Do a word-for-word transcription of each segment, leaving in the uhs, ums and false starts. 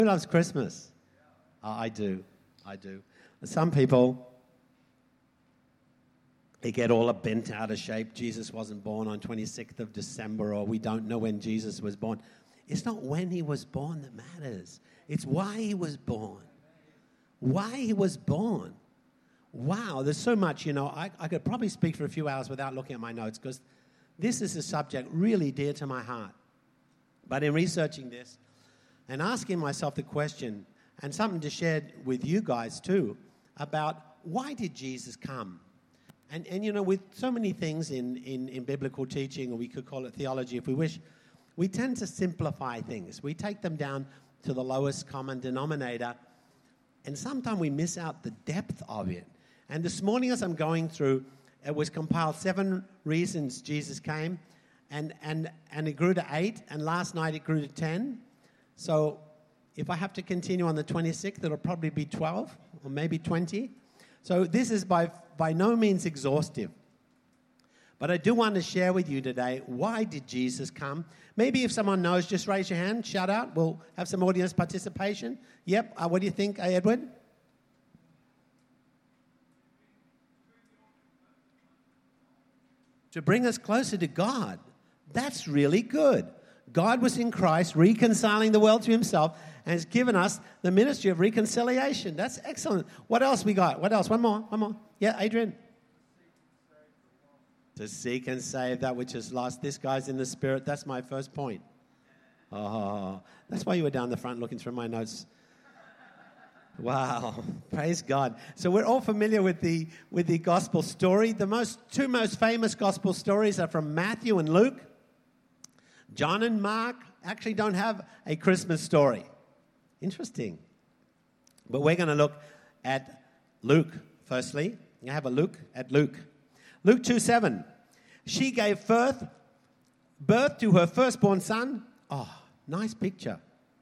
Who loves Christmas? Oh, I do. I do. Some people, they get all bent out of shape. Jesus wasn't born on twenty-sixth of December, or we don't know when Jesus was born. It's not when he was born that matters. It's why he was born. Why he was born. Wow, there's so much, you know. I, I could probably speak for a few hours without looking at my notes, because this is a subject really dear to my heart. But in researching this and asking myself the question, and something to share with you guys too, about why did Jesus come? And, and you know, with so many things in, in, in biblical teaching, or we could call it theology if we wish, we tend to simplify things. We take them down to the lowest common denominator, and sometimes we miss out the depth of it. And this morning as I'm going through, it was compiled seven reasons Jesus came, and, and, and it grew to eight, and last night it grew to ten. So if I have to continue on the twenty-sixth, it'll probably be twelve or maybe twenty. So this is by, by no means exhaustive. But I do want to share with you today, why did Jesus come? Maybe if someone knows, just raise your hand, shout out. We'll have some audience participation. Yep, uh, what do you think, uh, Edward? To bring us closer to God. That's really good. God was in Christ, reconciling the world to himself, and has given us the ministry of reconciliation. That's excellent. What else we got? What else? One more, one more. Yeah, Adrian? To seek and save that which is lost. This guy's in the spirit. That's my first point. Oh, that's why you were down the front looking through my notes. Wow, praise God. So we're all familiar with the with the gospel story. The most two most famous gospel stories are from Matthew and Luke. John and Mark actually don't have a Christmas story. Interesting. But we're going to look at Luke firstly. You have a look at Luke. Luke two seven. She gave birth, birth to her firstborn son. Oh, nice picture.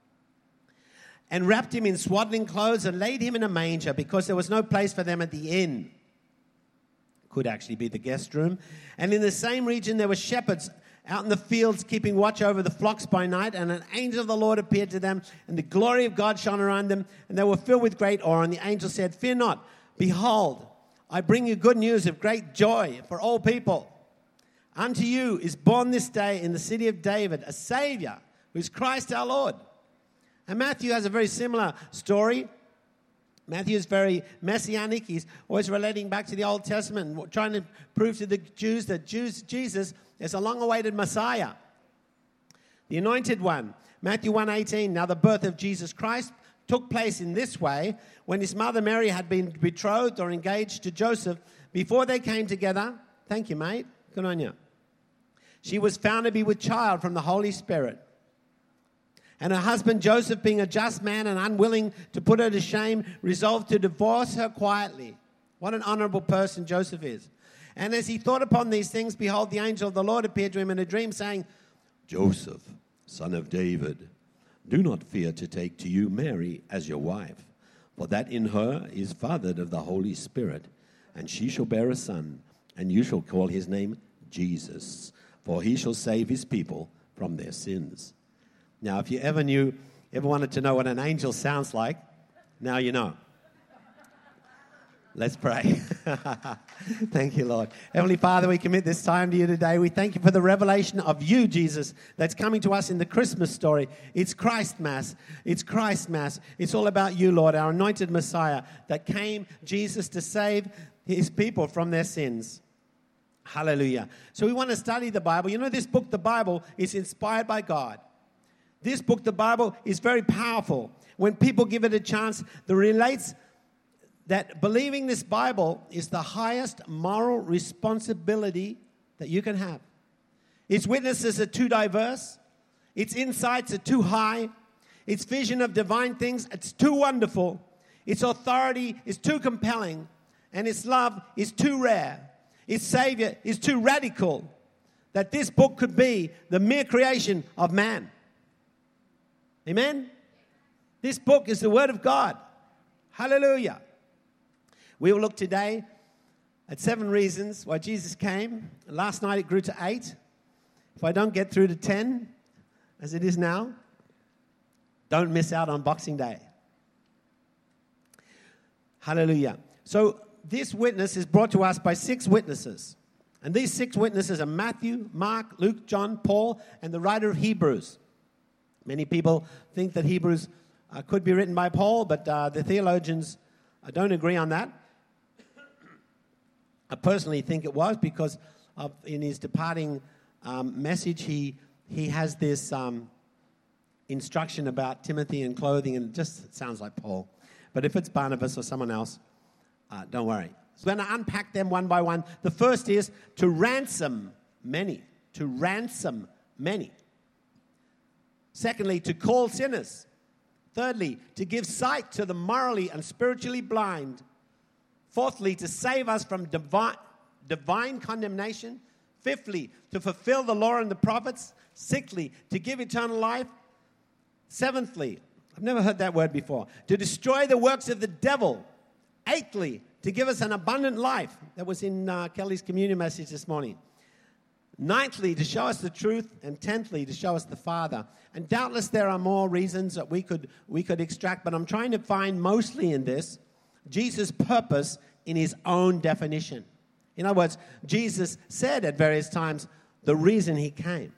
And wrapped him in swaddling clothes and laid him in a manger because there was no place for them at the inn. Could actually be the guest room. And in the same region there were shepherds out in the fields keeping watch over the flocks by night. And an angel of the Lord appeared to them, and the glory of God shone around them. And they were filled with great awe. And the angel said, "Fear not, behold, I bring you good news of great joy for all people. Unto you is born this day in the city of David a Savior, who is Christ our Lord." And Matthew has a very similar story. Matthew is very messianic. He's always relating back to the Old Testament and trying to prove to the Jews that Jews, Jesus is a long-awaited Messiah, the anointed one. Matthew one eighteen, now the birth of Jesus Christ took place in this way. When his mother Mary had been betrothed or engaged to Joseph, before they came together, thank you, mate, good on you, she was found to be with child from the Holy Spirit. And her husband Joseph, being a just man and unwilling to put her to shame, resolved to divorce her quietly. What an honorable person Joseph is. And as he thought upon these things, behold, the angel of the Lord appeared to him in a dream, saying, "Joseph, son of David, do not fear to take to you Mary as your wife, for that in her is fathered of the Holy Spirit, and she shall bear a son, and you shall call his name Jesus, for he shall save his people from their sins." Now, if you ever knew, ever wanted to know what an angel sounds like, now you know. Let's pray. Thank you, Lord. Heavenly Father, we commit this time to you today. We thank you for the revelation of you, Jesus, that's coming to us in the Christmas story. It's Christ Mass. It's Christ Mass. It's all about you, Lord, our anointed Messiah that came, Jesus, to save his people from their sins. Hallelujah. So we want to study the Bible. You know, this book, the Bible, is inspired by God. This book, the Bible, is very powerful. When people give it a chance, it relates that believing this Bible is the highest moral responsibility that you can have. Its witnesses are too diverse. Its insights are too high. Its vision of divine things, it's too wonderful. Its authority is too compelling. And its love is too rare. Its Savior is too radical that this book could be the mere creation of man. Amen? This book is the Word of God. Hallelujah. We will look today at seven reasons why Jesus came. Last night it grew to eight. If I don't get through to ten, as it is now, Don't miss out on Boxing Day. Hallelujah. So this witness is brought to us by six witnesses. And these six witnesses are Matthew, Mark, Luke, John, Paul, and the writer of Hebrews. Many people think that Hebrews uh, could be written by Paul, but uh, the theologians uh, don't agree on that. I personally think it was because of, in his departing um, message, he he has this um, instruction about Timothy and clothing, and it just sounds like Paul. But if it's Barnabas or someone else, uh, don't worry. So we're going to unpack them one by one. The first is to ransom many. To ransom many. Secondly, to call sinners. Thirdly, to give sight to the morally and spiritually blind. Fourthly, to save us from divine, divine condemnation. Fifthly, to fulfill the law and the prophets. Sixthly, to give eternal life. Seventhly, I've never heard that word before, to destroy the works of the devil. Eighthly, to give us an abundant life. That was in uh, Kelly's communion message this morning. Ninthly, to show us the truth. And tenthly, to show us the Father. And doubtless there are more reasons that we could we could extract, but I'm trying to find mostly in this Jesus' purpose in his own definition. In other words, Jesus said at various times the reason he came.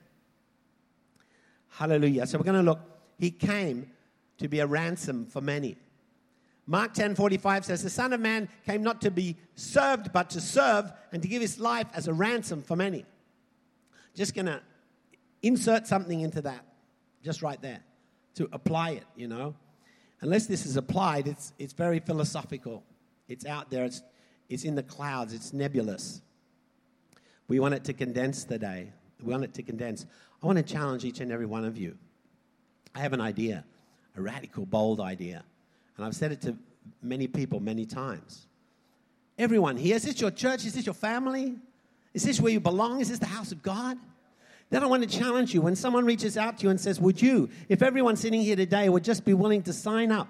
Hallelujah. So we're going to look. He came to be a ransom for many. Mark ten forty-five says, the Son of Man came not to be served, but to serve and to give his life as a ransom for many. Just going to insert something into that, just right there, to apply it, you know. Unless this is applied, it's it's very philosophical. It's out there. It's, it's in the clouds. It's nebulous. We want it to condense the day. We want it to condense. I want to challenge each and every one of you. I have an idea, a radical, bold idea. And I've said it to many people many times. Everyone here, is this your church? Is this your family? Is this where you belong? Is this the house of God? Then I want to challenge you. When someone reaches out to you and says, would you, if everyone sitting here today would just be willing to sign up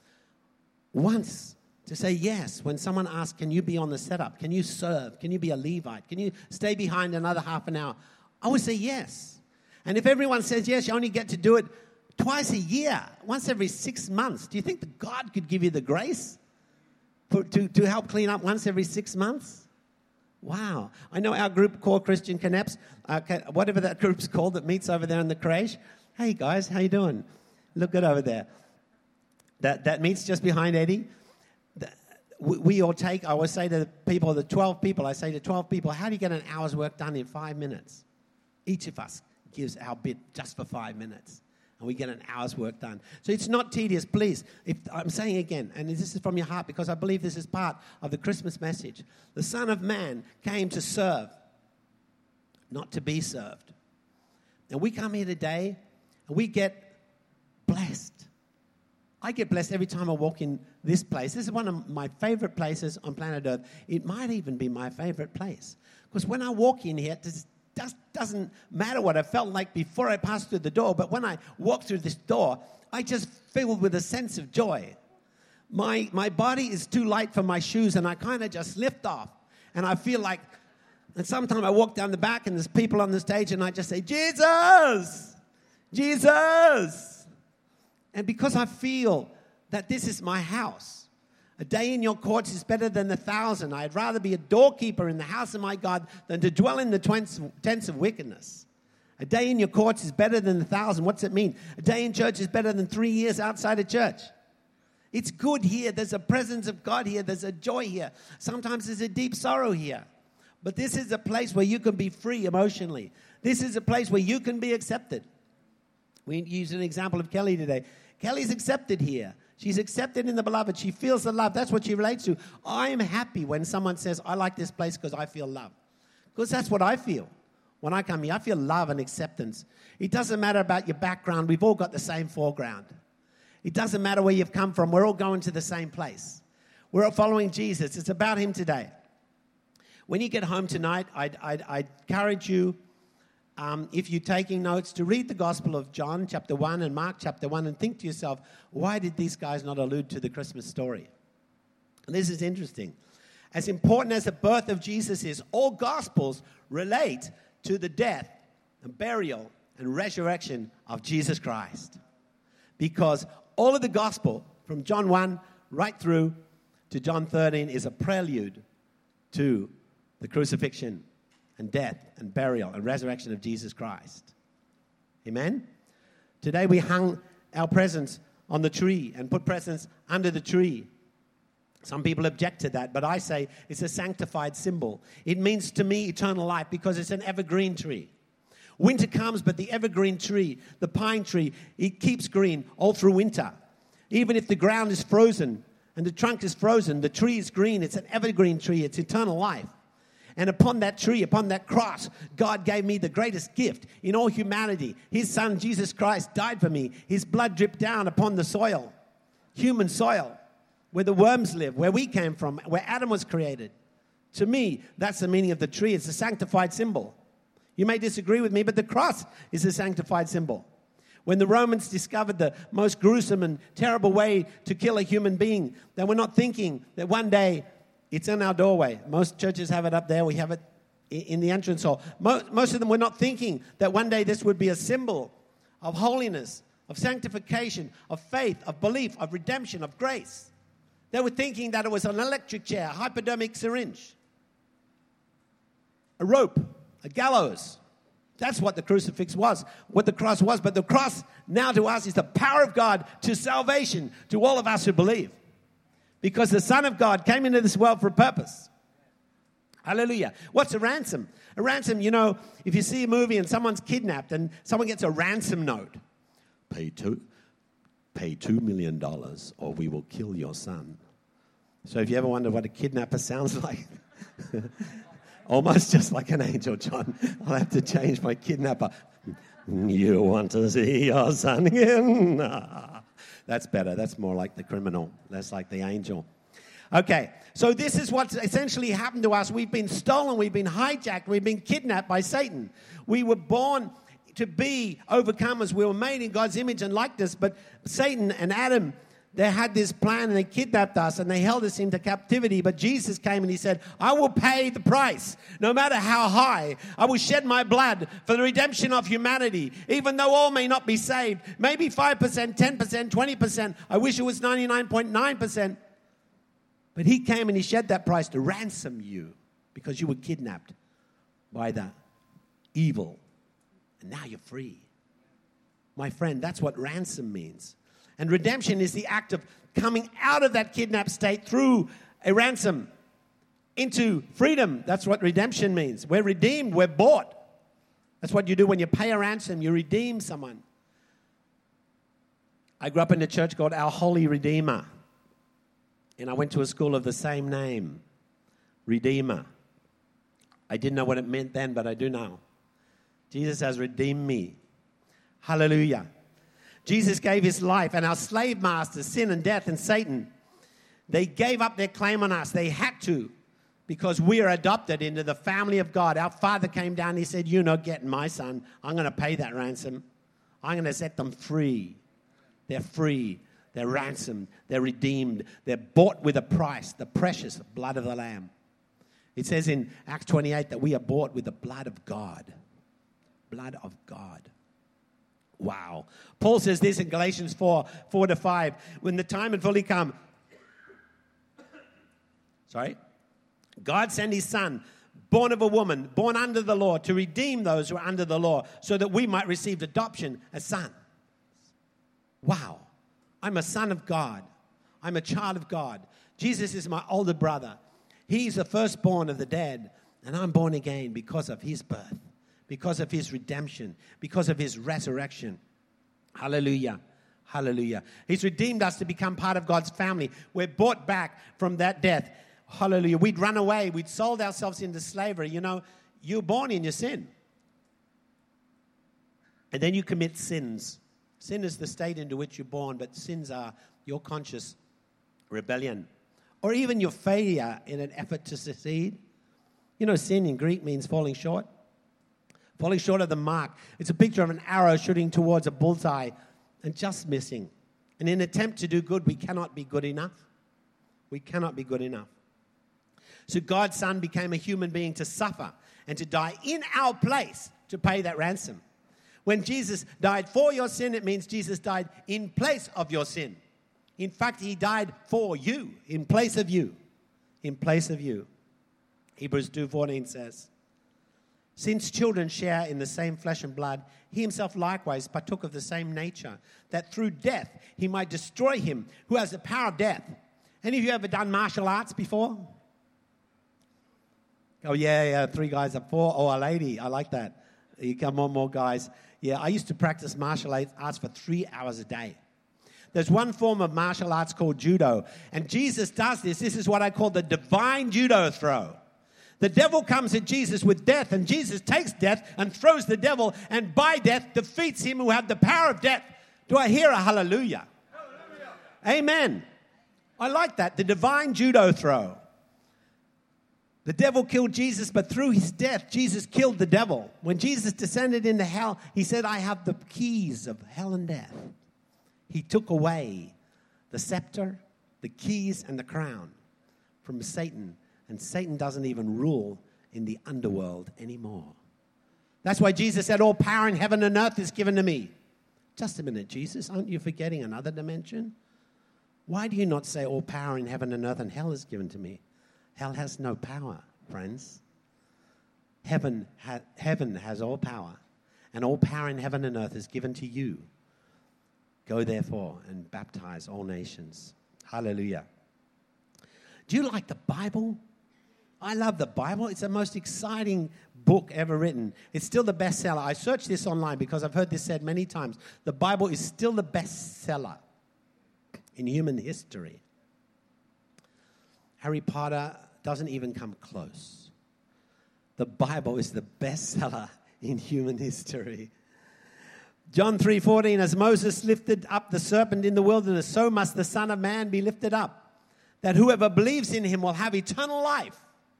once to say yes, when someone asks, can you be on the setup? Can you serve? Can you be a Levite? Can you stay behind another half an hour? I would say yes. And if everyone says yes, you only get to do it twice a year, once every six months. Do you think that God could give you the grace for, to, to help clean up once every six months? Wow. I know our group called Christian Connects, uh, whatever that group's called that meets over there in the creche. Hey, guys, how you doing? Look good over there. That that meets just behind Eddie. We, we all take, I always say to the people, the twelve people, I say to twelve people, how do you get an hour's work done in five minutes? Each of us gives our bit just for five minutes. And we get an hour's work done. So it's not tedious, please. If I'm saying again, and this is from your heart because I believe this is part of the Christmas message. The Son of Man came to serve, not to be served. And we come here today and we get blessed. I get blessed every time I walk in this place. This is one of my favorite places on planet Earth. It might even be my favorite place. Because when I walk in here, it just doesn't matter what I felt like before I passed through the door, but when I walk through this door, I just filled with a sense of joy. My my body is too light for my shoes, and I kind of just lift off. And I feel like, and sometimes I walk down the back, and there's people on the stage, and I just say, Jesus! Jesus! And because I feel that this is my house, a day in your courts is better than a thousand. I'd rather be a doorkeeper in the house of my God than to dwell in the tents of wickedness. A day in your courts is better than a thousand. What's it mean? A day in church is better than three years outside of church. It's good here. There's a presence of God here. There's a joy here. Sometimes there's a deep sorrow here. But this is a place where you can be free emotionally. This is a place where you can be accepted. We used an example of Kelly today. Kelly's accepted here. She's accepted in the beloved. She feels the love. That's what she relates to. I am happy when someone says, I like this place because I feel love. Because that's what I feel. When I come here, I feel love and acceptance. It doesn't matter about your background. We've all got the same foreground. It doesn't matter where you've come from. We're all going to the same place. We're all following Jesus. It's about him today. When you get home tonight, I'd, I'd, I'd encourage you, Um, if you're taking notes, to read the Gospel of John chapter one and Mark chapter one and think to yourself, why did these guys not allude to the Christmas story? And this is interesting. As important as the birth of Jesus is, all Gospels relate to the death and burial and resurrection of Jesus Christ. because all of the gospel from John one right through to John thirteen is a prelude to the crucifixion and death and burial and resurrection of Jesus Christ. Amen? Today we hung our presents on the tree and put presents under the tree. Some people object to that, but I say it's a sanctified symbol. It means to me eternal life because it's an evergreen tree. Winter comes, but the evergreen tree, the pine tree, it keeps green all through winter. Even if the ground is frozen and the trunk is frozen, the tree is green. It's an evergreen tree. It's eternal life. And upon that tree, upon that cross, God gave me the greatest gift in all humanity. His Son, Jesus Christ, died for me. His blood dripped down upon the soil, human soil, where the worms live, where we came from, where Adam was created. To me, that's the meaning of the tree. It's a sanctified symbol. You may disagree with me, but the cross is a sanctified symbol. When the Romans discovered the most gruesome and terrible way to kill a human being, they were not thinking that one day it's in our doorway. Most churches have it up there. We have it in the entrance hall. Most of them were not thinking that one day this would be a symbol of holiness, of sanctification, of faith, of belief, of redemption, of grace. They were thinking that it was an electric chair, a hypodermic syringe, a rope, a gallows. That's what the crucifix was, what the cross was. But the cross now to us is the power of God to salvation to all of us who believe. Because the Son of God came into this world for a purpose. Hallelujah. What's a ransom? A ransom, you know, if you see a movie and someone's kidnapped and someone gets a ransom note, pay two, pay two million dollars or we will kill your son. So if you ever wonder what a kidnapper sounds like, almost just like an angel, John. I'll have to change my kidnapper. You want to see your son again? That's better. That's more like the criminal. That's like the angel. Okay, so this is what's essentially happened to us. We've been stolen. We've been hijacked. We've been kidnapped by Satan. We were born to be overcomers. We were made in God's image and likeness, but Satan and Adam, they had this plan and they kidnapped us and they held us into captivity. But Jesus came and he said, I will pay the price, no matter how high. I will shed my blood for the redemption of humanity, even though all may not be saved. Maybe five percent, ten percent, twenty percent. I wish it was ninety-nine point nine percent. But he came and he shed that price to ransom you because you were kidnapped by the evil. And now you're free. My friend, that's what ransom means. And redemption is the act of coming out of that kidnapped state through a ransom into freedom. That's what redemption means. We're redeemed. We're bought. That's what you do when you pay a ransom. You redeem someone. I grew up in a church called Our Holy Redeemer. And I went to a school of the same name, Redeemer. I didn't know what it meant then, but I do now. Jesus has redeemed me. Hallelujah. Jesus gave his life, and our slave masters, sin and death and Satan, they gave up their claim on us. They had to, because we are adopted into the family of God. Our Father came down and he said, you're not getting my son. I'm going to pay that ransom. I'm going to set them free. They're free. They're ransomed. They're redeemed. They're bought with a price, the precious blood of the Lamb. It says in Acts twenty-eight that we are bought with the blood of God. Blood of God. Wow. Paul says this in Galatians four, four to five. When the time had fully come, sorry, God sent his son, born of a woman, born under the law, to redeem those who are under the law, so that we might receive adoption as sons. Wow. I'm a son of God. I'm a child of God. Jesus is my older brother. He's the firstborn of the dead, and I'm born again because of his birth, because of his redemption, because of his resurrection. Hallelujah. Hallelujah. He's redeemed us to become part of God's family. We're bought back from that death. Hallelujah. We'd run away. We'd sold ourselves into slavery. You know, you're born in your sin. And then you commit sins. Sin is the state into which you're born, but sins are your conscious rebellion or even your failure in an effort to succeed. You know, sin in Greek means falling short. Falling short of the mark. It's a picture of an arrow shooting towards a bullseye and just missing. And in an attempt to do good, we cannot be good enough. We cannot be good enough. So God's Son became a human being to suffer and to die in our place to pay that ransom. When Jesus died for your sin, it means Jesus died in place of your sin. In fact, he died for you, in place of you. In place of you. Hebrews two fourteen says, since children share in the same flesh and blood, he himself likewise partook of the same nature, that through death he might destroy him who has the power of death. Any of you ever done martial arts before? Oh, yeah, yeah, three guys up four. Oh, a lady. I like that. You come on, more guys. Yeah, I used to practice martial arts for three hours a day. There's one form of martial arts called judo. And Jesus does this. This is what I call the divine judo throw. The devil comes at Jesus with death, and Jesus takes death and throws the devil, and by death defeats him who had the power of death. Do I hear a hallelujah? Hallelujah. Amen. I like that, the divine judo throw. The devil killed Jesus, but through his death, Jesus killed the devil. When Jesus descended into hell, he said, I have the keys of hell and death. He took away the scepter, the keys, and the crown from Satan. And Satan doesn't even rule in the underworld anymore. That's why Jesus said, all power in heaven and earth is given to me. Just a minute, Jesus, aren't you forgetting another dimension? Why do you not say all power in heaven and earth and hell is given to me? Hell has no power, friends. Heaven, ha- heaven has all power, and all power in heaven and earth is given to you. Go therefore and baptize all nations. Hallelujah. Do you like the Bible? I love the Bible. It's the most exciting book ever written. It's still the bestseller. I searched this online because I've heard this said many times. The Bible is still the bestseller in human history. Harry Potter doesn't even come close. The Bible is the bestseller in human history. John three fourteen, as Moses lifted up the serpent in the wilderness, so must the Son of Man be lifted up, that whoever believes in him will have eternal life.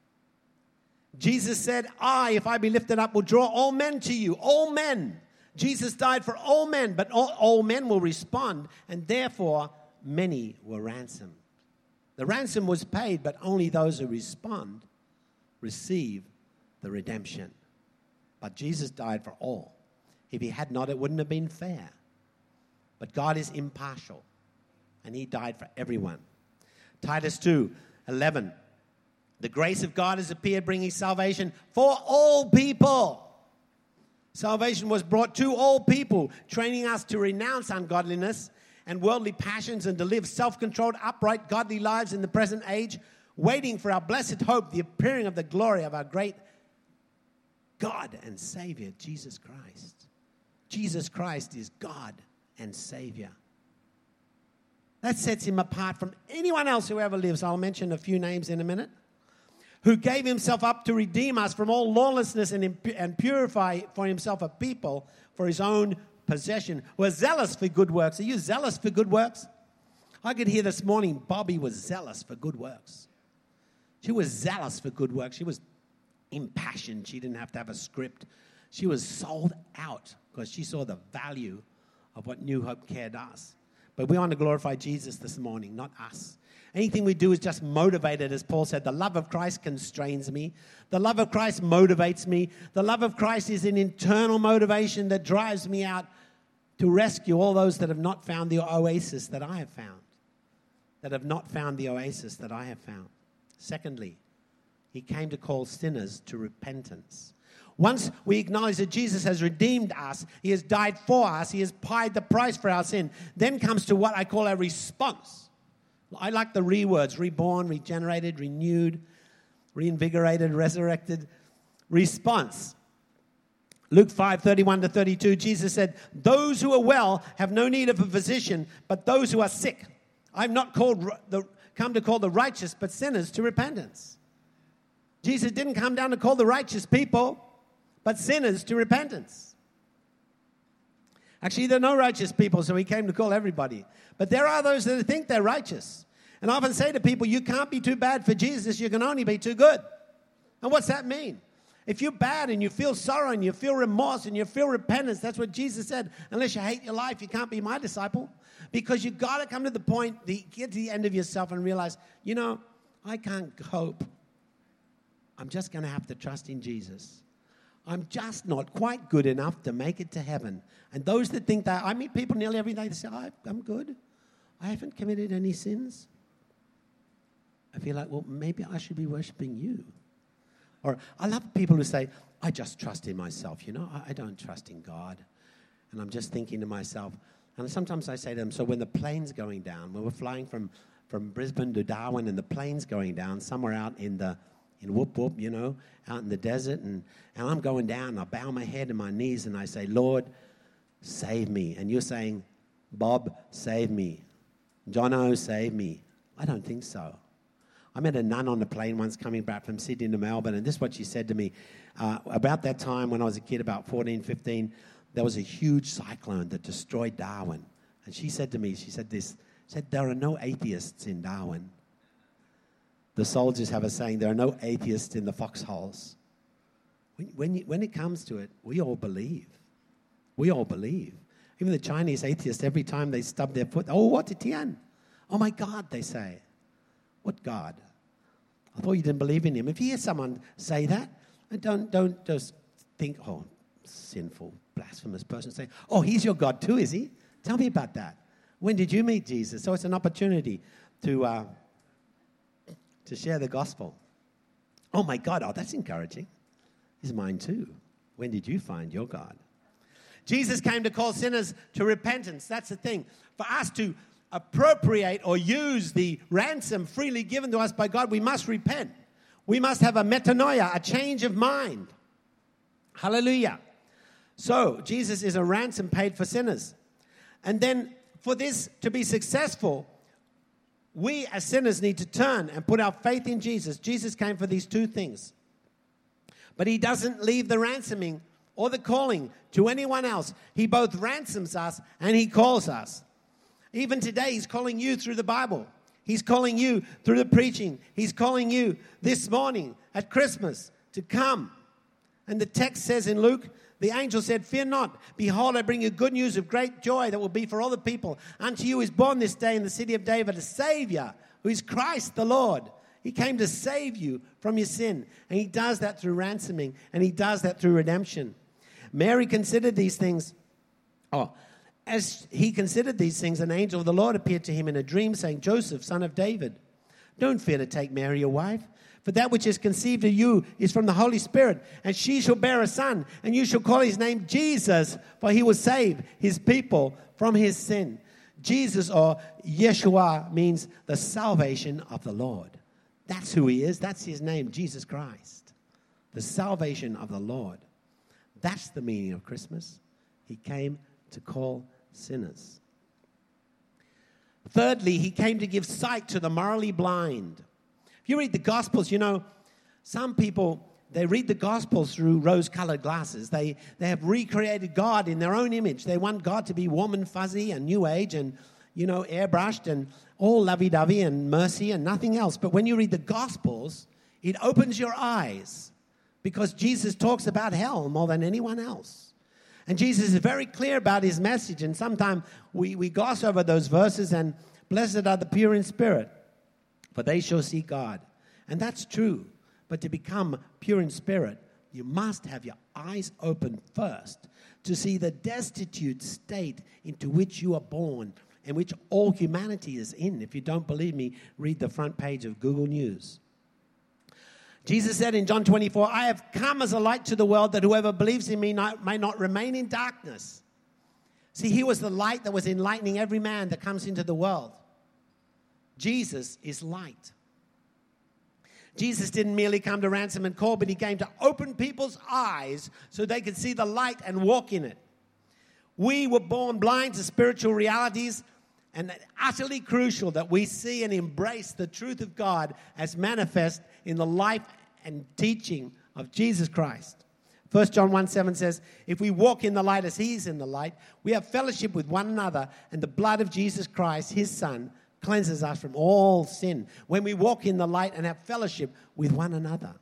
Jesus said, I, if I be lifted up, will draw all men to you. All men. Jesus died for all men, but all, all men will respond, and therefore many were ransomed. The ransom was paid, but only those who respond receive the redemption. But Jesus died for all. If he had not, it wouldn't have been fair. But God is impartial, and he died for everyone. Titus two eleven. The grace of God has appeared, bringing salvation for all people. Salvation was brought to all people, training us to renounce ungodliness and worldly passions and to live self-controlled, upright, godly lives in the present age, waiting for our blessed hope, the appearing of the glory of our great God and Savior, Jesus Christ. Jesus Christ is God and Savior. That sets him apart from anyone else who ever lives. I'll mention a few names in a minute. Who gave himself up to redeem us from all lawlessness and, impu- and purify for himself a people for his own possession. Who are zealous for good works. Are you zealous for good works? I could hear this morning Bobby was zealous for good works. She was zealous for good works. She was impassioned. She didn't have to have a script. She was sold out because she saw the value of what New Hope Care does. But we want to glorify Jesus this morning, not us. Anything we do is just motivated, as Paul said. The love of Christ constrains me. The love of Christ motivates me. The love of Christ is an internal motivation that drives me out to rescue all those that have not found the oasis that I have found. That have not found the oasis that I have found. Secondly, he came to call sinners to repentance. Once we acknowledge that Jesus has redeemed us, he has died for us, he has paid the price for our sin, then comes to what I call a response. I like the re words, reborn, regenerated, renewed, reinvigorated, resurrected. Response. Luke five, thirty-one to thirty-two, Jesus said, those who are well have no need of a physician, but those who are sick. I've not called the, come to call the righteous, but sinners to repentance. Jesus didn't come down to call the righteous people, but sinners to repentance. Actually, there are no righteous people, so he came to call everybody. But there are those that think they're righteous. And I often say to people, you can't be too bad for Jesus, you can only be too good. And what's that mean? If you're bad and you feel sorrow and you feel remorse and you feel repentance, that's what Jesus said. Unless you hate your life, you can't be my disciple. Because you've got to come to the point, the, get to the end of yourself and realize, you know, I can't cope. I'm just going to have to trust in Jesus. I'm just not quite good enough to make it to heaven. And those that think that, I meet people nearly every day that say, oh, I'm good. I haven't committed any sins. I feel like, well, maybe I should be worshiping you. Or I love people who say, I just trust in myself, you know. I, I don't trust in God. And I'm just thinking to myself, and sometimes I say to them, so when the plane's going down, when we're flying from, from Brisbane to Darwin and the plane's going down somewhere out in the in Whoop Whoop, you know, out in the desert, and, and I'm going down, and I bow my head and my knees, and I say, Lord, save me. And you're saying, Bob, save me. Jono, save me. I don't think so. I met a nun on the plane once coming back from Sydney to Melbourne, and this is what she said to me. Uh, about that time when I was a kid, about fourteen, fifteen, there was a huge cyclone that destroyed Darwin. And she said to me, she said this, she said, there are no atheists in Darwin. The soldiers have a saying, there are no atheists in the foxholes. When, when, you, when it comes to it, we all believe. We all believe. Even the Chinese atheists, every time they stub their foot, oh, what a tian? Oh, my God, they say. What God? I thought you didn't believe in him. If you hear someone say that, don't, don't just think, oh, sinful, blasphemous person. Say, oh, he's your God too, is he? Tell me about that. When did you meet Jesus? So it's an opportunity to... Uh, to share the gospel. Oh, my God. Oh, that's encouraging. He's mine too. When did you find your God? Jesus came to call sinners to repentance. That's the thing. For us to appropriate or use the ransom freely given to us by God, we must repent. We must have a metanoia, a change of mind. Hallelujah. So, Jesus is a ransom paid for sinners. And then, for this to be successful, we as sinners need to turn and put our faith in Jesus. Jesus came for these two things. But he doesn't leave the ransoming or the calling to anyone else. He both ransoms us and he calls us. Even today, he's calling you through the Bible. He's calling you through the preaching. He's calling you this morning at Christmas to come. And the text says in Luke, the angel said, fear not. Behold, I bring you good news of great joy that will be for all the people. Unto you is born this day in the city of David a Savior, who is Christ the Lord. He came to save you from your sin. And he does that through ransoming. And he does that through redemption. Mary considered these things. Oh, as he considered these things, an angel of the Lord appeared to him in a dream, saying, Joseph, son of David, don't fear to take Mary your wife. For that which is conceived of you is from the Holy Spirit. And she shall bear a son, and you shall call his name Jesus, for he will save his people from his sin. Jesus, or Yeshua, means the salvation of the Lord. That's who he is. That's his name, Jesus Christ. The salvation of the Lord. That's the meaning of Christmas. He came to call sinners. Thirdly, he came to give sight to the morally blind. If you read the Gospels, you know, some people, they read the Gospels through rose-colored glasses. They, they have recreated God in their own image. They want God to be warm and fuzzy and new age and, you know, airbrushed and all lovey-dovey and mercy and nothing else. But when you read the Gospels, it opens your eyes because Jesus talks about hell more than anyone else. And Jesus is very clear about his message. And sometimes we, we gloss over those verses and blessed are the pure in spirit, for they shall see God. And that's true. But to become pure in spirit, you must have your eyes open first to see the destitute state into which you are born and which all humanity is in. If you don't believe me, read the front page of Google News. Jesus said in John twenty-four, I have come as a light to the world that whoever believes in me not, may not remain in darkness. See, he was the light that was enlightening every man that comes into the world. Jesus is light. Jesus didn't merely come to ransom and call, but he came to open people's eyes so they could see the light and walk in it. We were born blind to spiritual realities, and it's utterly crucial that we see and embrace the truth of God as manifest in the life and teaching of Jesus Christ. First John one seven says, if we walk in the light as he is in the light, we have fellowship with one another, and the blood of Jesus Christ, his Son, cleanses us from all sin. When we walk in the light and have fellowship with one another.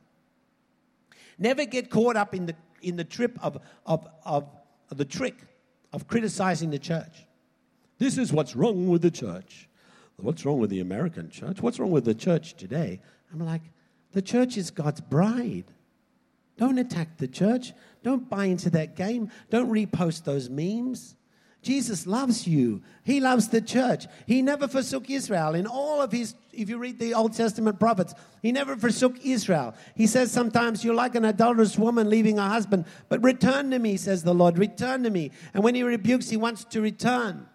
Never get caught up in the in the trip of, of, of, of the trick of criticizing the church. This is what's wrong with the church. What's wrong with the American church? What's wrong with the church today? I'm like, the church is God's bride. Don't attack the church. Don't buy into that game. Don't repost those memes. Jesus loves you. He loves the church. He never forsook Israel. In all of his, if you read the Old Testament prophets, he never forsook Israel. He says sometimes, you're like an adulterous woman leaving her husband, but return to me, says the Lord, return to me. And when he rebukes, he wants to return.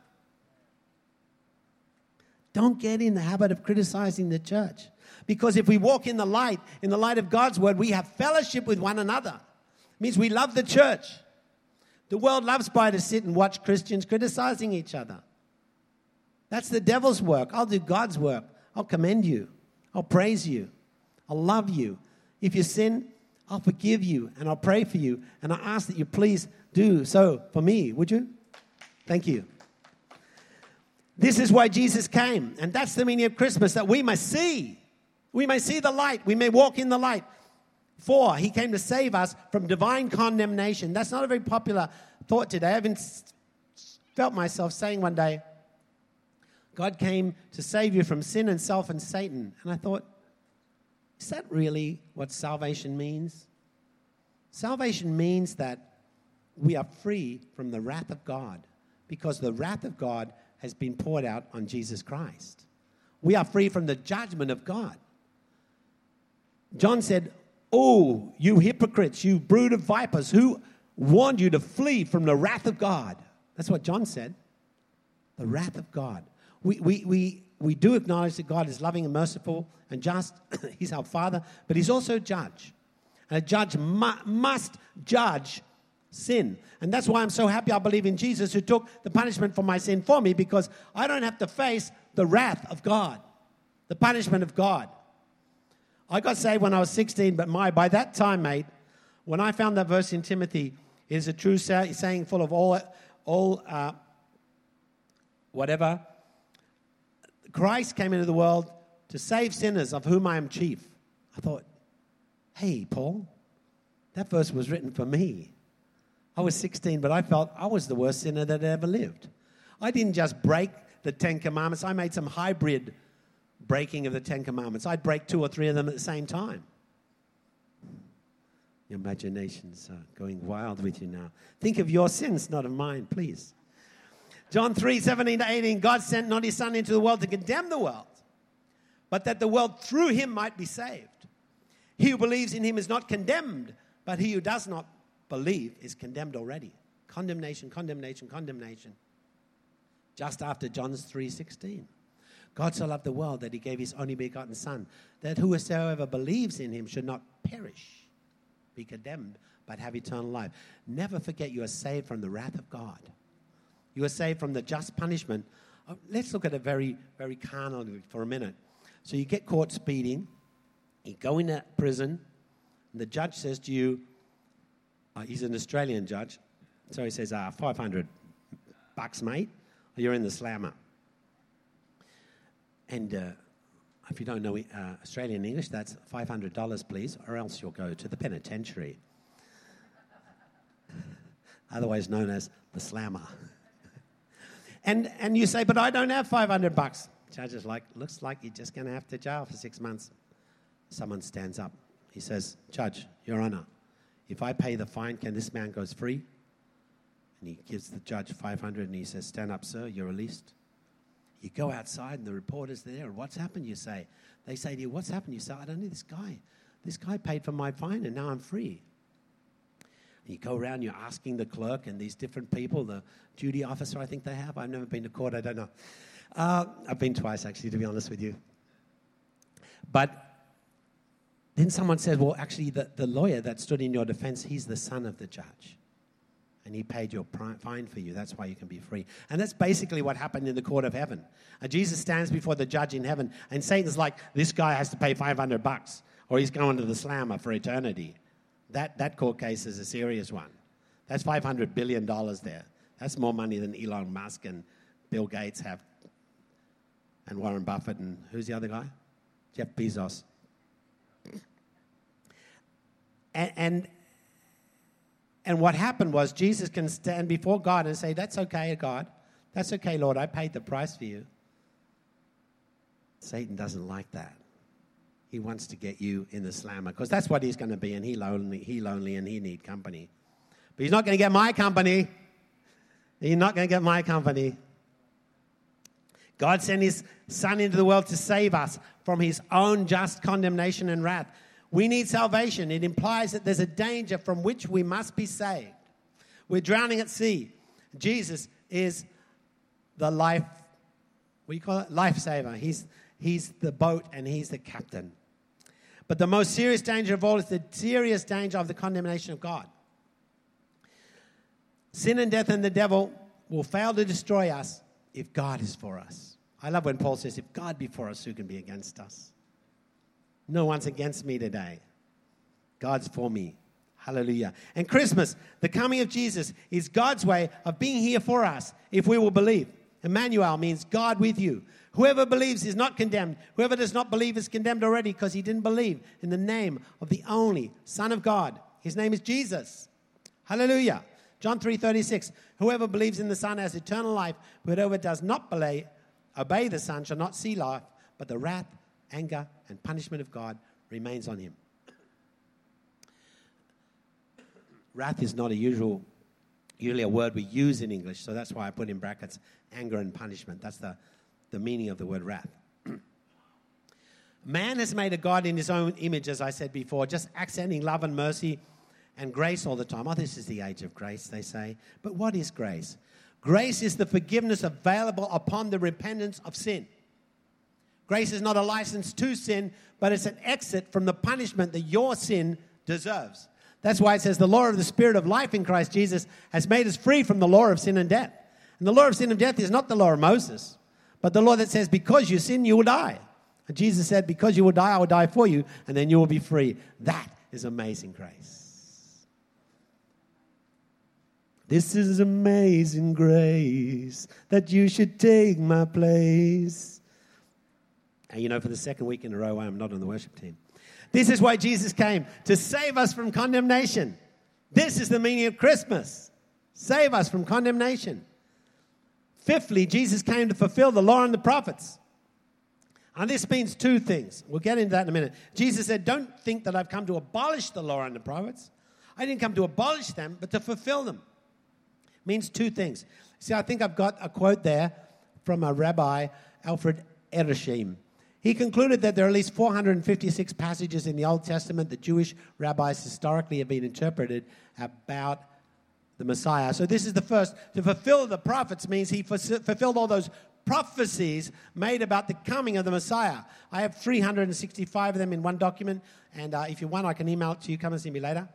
Don't get in the habit of criticizing the church. Because if we walk in the light, in the light of God's word, we have fellowship with one another. It means we love the church. The world loves by to sit and watch Christians criticizing each other. That's the devil's work. I'll do God's work. I'll commend you. I'll praise you. I'll love you. If you sin, I'll forgive you and I'll pray for you. And I ask that you please do so for me, would you? Thank you. This is why Jesus came. And that's the meaning of Christmas, that we may see. We may see the light. We may walk in the light. For he came to save us from divine condemnation. That's not a very popular thought today. I haven't felt myself saying one day, God came to save you from sin and self and Satan. And I thought, is that really what salvation means? Salvation means that we are free from the wrath of God because the wrath of God has been poured out on Jesus Christ. We are free from the judgment of God. John said, oh, you hypocrites, you brood of vipers, who warned you to flee from the wrath of God? That's what John said. The wrath of God. We, we, we, we do acknowledge that God is loving and merciful and just. He's our Father, but he's also a judge. And a judge mu- must judge sin. And that's why I'm so happy I believe in Jesus, who took the punishment for my sin for me, because I don't have to face the wrath of God, the punishment of God. I got saved when I was sixteen, but my by that time, mate, when I found that verse in Timothy, it is a true say, saying full of all, all uh, whatever. Christ came into the world to save sinners, of whom I am chief. I thought, hey, Paul, that verse was written for me. I was sixteen, but I felt I was the worst sinner that ever lived. I didn't just break the Ten Commandments. I made some hybrid breaking of the Ten Commandments. I'd break two or three of them at the same time. Your imagination's uh, going wild with you now. Think of your sins, not of mine, please. John three, seventeen to eighteen, God sent not his Son into the world to condemn the world, but that the world through him might be saved. He who believes in him is not condemned, but he who does not believe is condemned already. Condemnation, condemnation, condemnation. Just after John three sixteen. God so loved the world that he gave his only begotten Son, that whosoever believes in him should not perish, be condemned, but have eternal life. Never forget you are saved from the wrath of God. You are saved from the just punishment. Oh, let's look at it very, very carnally for a minute. So you get caught speeding, you go into prison, and the judge says to you, uh, he's an Australian judge, so he says, uh, five hundred bucks, mate, or you're in the slammer. And uh, if you don't know uh, Australian English, that's five hundred dollars, please, or else you'll go to the penitentiary, otherwise known as the slammer. and and you say, but I don't have five hundred bucks. Judge is like, looks like you're just going to have to jail for six months. Someone stands up. He says, Judge, Your Honor, if I pay the fine, can this man go free? And he gives the judge five hundred and he says, stand up, sir, you're released. You go outside and the reporter's there. What's happened, you say? They say to you, what's happened? You say, I don't know, this guy. This guy paid for my fine and now I'm free. And you go around, you're asking the clerk and these different people, the duty officer I think they have. I've never been to court, I don't know. Uh, I've been twice, actually, to be honest with you. But then someone said, well, actually, the, the lawyer that stood in your defense, he's the son of the judge. And he paid your fine for you. That's why you can be free. And that's basically what happened in the court of heaven. And Jesus stands before the judge in heaven, and Satan's like, this guy has to pay five hundred bucks, or he's going to the slammer for eternity. That that court case is a serious one. That's five hundred billion dollars there. That's more money than Elon Musk and Bill Gates have, and Warren Buffett, and who's the other guy? Jeff Bezos. And... and And what happened was Jesus can stand before God and say, that's okay, God. That's okay, Lord. I paid the price for you. Satan doesn't like that. he wants to get you in the slammer, because that's what he's going to be, and he lonely, he lonely, and he need company. But he's not going to get my company. He's not going to get my company. God sent his Son into the world to save us from his own just condemnation and wrath. We need salvation. It implies that there's a danger from which we must be saved. We're drowning at sea. Jesus is the life, what do you call it? Lifesaver. He's, he's the boat and he's the captain. But the most serious danger of all is the serious danger of the condemnation of God. Sin and death and the devil will fail to destroy us if God is for us. I love when Paul says, if God be for us, who can be against us? No one's against me today. God's for me. Hallelujah. And Christmas, the coming of Jesus, is God's way of being here for us if we will believe. Emmanuel means God with you. Whoever believes is not condemned. Whoever does not believe is condemned already because he didn't believe in the name of the only Son of God. His name is Jesus. Hallelujah. John three thirty-six. Whoever believes in the Son has eternal life, but whoever does not believe, obey the Son shall not see life, but the wrath, anger, and punishment of God remains on him. Wrath is not a usual, usually a word we use in English, so that's why I put in brackets anger and punishment. That's the, the meaning of the word wrath. Man has made a God in his own image, as I said before, just accenting love and mercy and grace all the time. Oh, this is the age of grace, they say. But what is grace? Grace is the forgiveness available upon the repentance of sin. Grace is not a license to sin, but it's an exit from the punishment that your sin deserves. That's why it says the law of the Spirit of life in Christ Jesus has made us free from the law of sin and death. And the law of sin and death is not the law of Moses, but the law that says because you sin, you will die. And Jesus said, because you will die, I will die for you, and then you will be free. That is amazing grace. This is amazing grace, that you should take my place. And you know, for the second week in a row, I am not on the worship team. This is why Jesus came, to save us from condemnation. This is the meaning of Christmas. Save us from condemnation. Fifthly, Jesus came to fulfill the law and the prophets. And this means two things. We'll get into that in a minute. Jesus said, don't think that I've come to abolish the law and the prophets. I didn't come to abolish them, but to fulfill them. It means two things. See, I think I've got a quote there from a rabbi, Alfred Edersheim. He concluded that there are at least four hundred fifty-six passages in the Old Testament that Jewish rabbis historically have been interpreted about the Messiah. So this is the first. To fulfill the prophets means he fulfilled all those prophecies made about the coming of the Messiah. I have three hundred sixty-five of them in one document, and uh, if you want, I can email it to you. Come and see me later.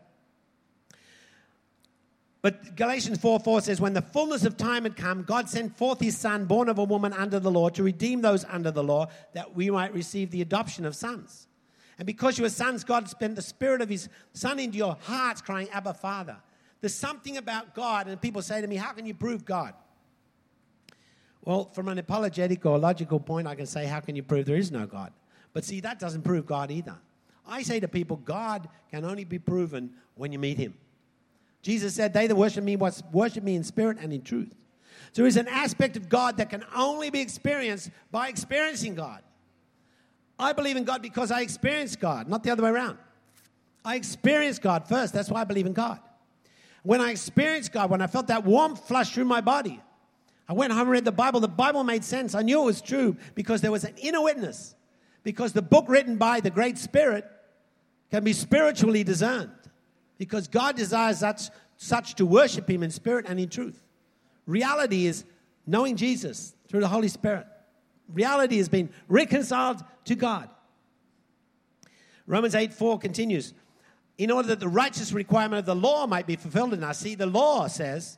But Galatians four four says, when the fullness of time had come, God sent forth his Son, born of a woman under the law, to redeem those under the law, that we might receive the adoption of sons. And because you are sons, God spent the Spirit of his Son into your hearts, crying, Abba, Father. There's something about God, and people say to me, how can you prove God? Well, from an apologetic or logical point, I can say, how can you prove there is no God? But see, that doesn't prove God either. I say to people, God can only be proven when you meet him. Jesus said, they that worship me must worship me in spirit and in truth. So there is an aspect of God that can only be experienced by experiencing God. I believe in God because I experienced God, not the other way around. I experienced God first. That's why I believe in God. When I experienced God, when I felt that warmth flush through my body, I went home and read the Bible. The Bible made sense. I knew it was true because there was an inner witness. Because the book written by the Great Spirit can be spiritually discerned. Because God desires such, such to worship him in spirit and in truth. Reality is knowing Jesus through the Holy Spirit. Reality has been reconciled to God. Romans eight four continues, in order that the righteous requirement of the law might be fulfilled in us. See, the law says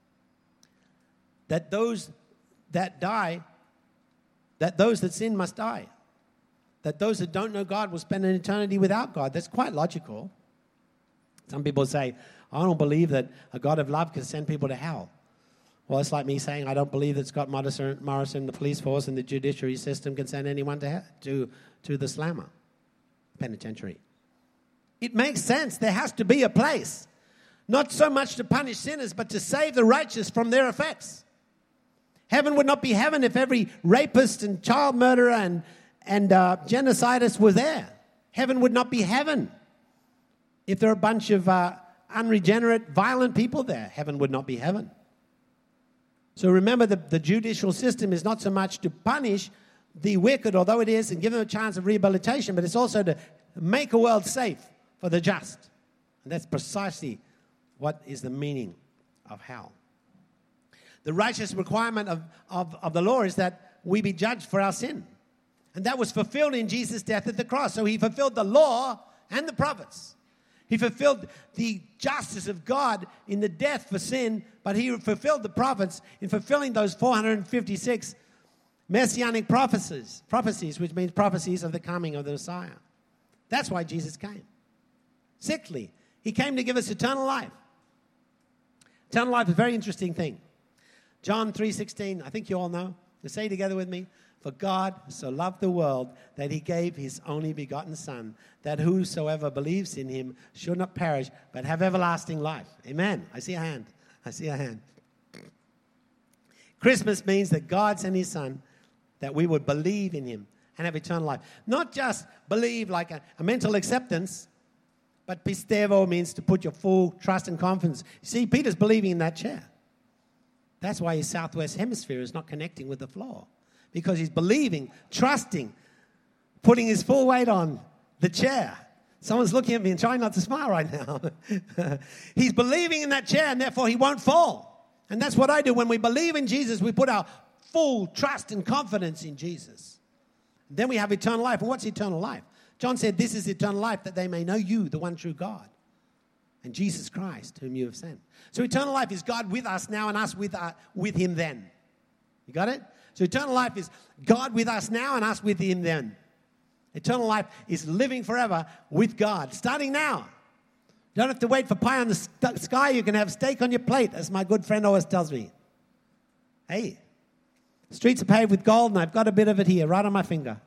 that those that die, that those that sin must die. That those that don't know God will spend an eternity without God. That's quite logical. Some people say, I don't believe that a God of love can send people to hell. Well, it's like me saying I don't believe that Scott Morrison, Morrison, the police force, and the judiciary system can send anyone to hell, to, to the slammer, penitentiary. It makes sense. There has to be a place. Not so much to punish sinners, but to save the righteous from their effects. Heaven would not be heaven if every rapist and child murderer and, and uh, genocidist were there. Heaven would not be heaven. If there are a bunch of uh, unregenerate, violent people there, heaven would not be heaven. So remember, the, the judicial system is not so much to punish the wicked, although it is, and give them a chance of rehabilitation, but it's also to make a world safe for the just. And that's precisely what is the meaning of hell. The righteous requirement of, of, of the law is that we be judged for our sin. And that was fulfilled in Jesus' death at the cross. So he fulfilled the law and the prophets. He fulfilled the justice of God in the death for sin, but he fulfilled the prophets in fulfilling those four hundred fifty-six messianic prophecies, prophecies, which means prophecies of the coming of the Messiah. That's why Jesus came. Sixthly, he came to give us eternal life. Eternal life is a very interesting thing. John three sixteen, I think you all know. To say together with me, for God so loved the world that he gave his only begotten Son, that whosoever believes in him should not perish, but have everlasting life. Amen. I see a hand. I see a hand. Christmas means that God sent his Son, that we would believe in him and have eternal life. Not just believe like a, a mental acceptance, but pistevo means to put your full trust and confidence. You see, Peter's believing in that chair. That's why his southwest hemisphere is not connecting with the floor. Because he's believing, trusting, putting his full weight on the chair. Someone's looking at me and trying not to smile right now. He's believing in that chair, and therefore he won't fall. And that's what I do. When we believe in Jesus, we put our full trust and confidence in Jesus. Then we have eternal life. And what's eternal life? John said, this is eternal life, that they may know you, the one true God, and Jesus Christ, whom you have sent. So eternal life is God with us now and us with, uh, with him then. You got it? So eternal life is God with us now and us with him then. Eternal life is living forever with God, starting now. You don't have to wait for pie on the st- sky. You can have steak on your plate, as my good friend always tells me. Hey, streets are paved with gold, and I've got a bit of it here, right on my finger.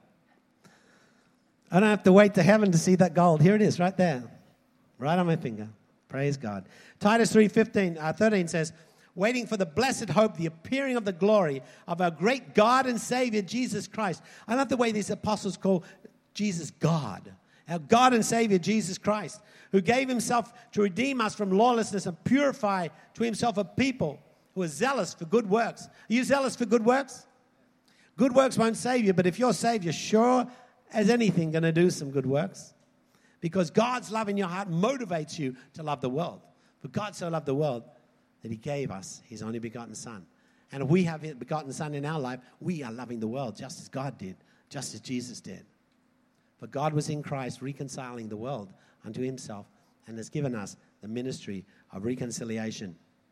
I don't have to wait to heaven to see that gold. Here it is, right there, right on my finger. Praise God. Titus three fifteen, uh, thirteen says, waiting for the blessed hope, the appearing of the glory of our great God and Savior, Jesus Christ. I love the way these apostles call Jesus God. Our God and Savior, Jesus Christ, who gave himself to redeem us from lawlessness and purify to himself a people who are zealous for good works. Are you zealous for good works? Good works won't save you, but if you're saved, you're sure as anything going to do some good works. Because God's love in your heart motivates you to love the world. For God so loved the world that he gave us his only begotten Son. And if we have a begotten Son in our life, we are loving the world just as God did, just as Jesus did. For God was in Christ reconciling the world unto himself and has given us the ministry of reconciliation.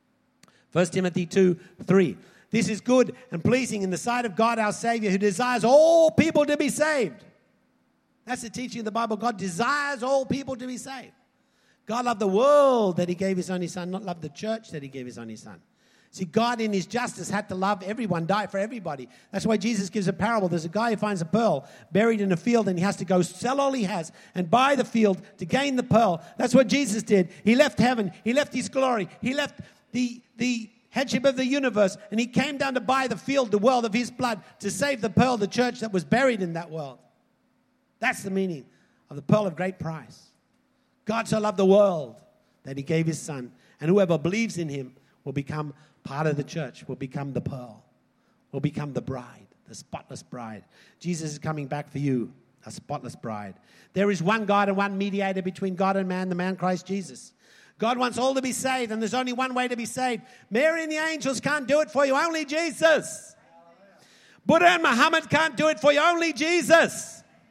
First Timothy two three. This is good and pleasing in the sight of God our Savior, who desires all people to be saved. That's the teaching of the Bible. God desires all people to be saved. God loved the world that he gave his only Son, not loved the church that he gave his only Son. See, God in his justice had to love everyone, die for everybody. That's why Jesus gives a parable. There's a guy who finds a pearl buried in a field, and he has to go sell all he has and buy the field to gain the pearl. That's what Jesus did. He left heaven. He left his glory. He left the, the headship of the universe, and he came down to buy the field, the world of his blood, to save the pearl, the church that was buried in that world. That's the meaning of the pearl of great price. God so loved the world that he gave his Son, and whoever believes in him will become part of the church, will become the pearl, will become the bride, the spotless bride. Jesus is coming back for you, a spotless bride. There is one God and one mediator between God and man, the man Christ Jesus. God wants all to be saved, and there's only one way to be saved. Mary and the angels can't do it for you, only Jesus. Buddha and Muhammad can't do it for you, only Jesus.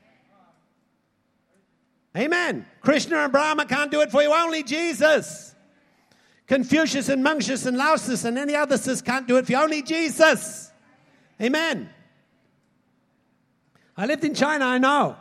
Amen. Krishna and Brahma can't do it for you, only Jesus. Confucius and Mencius and Laosis and any others can't do it for you, only Jesus. Amen. I lived in China, I know.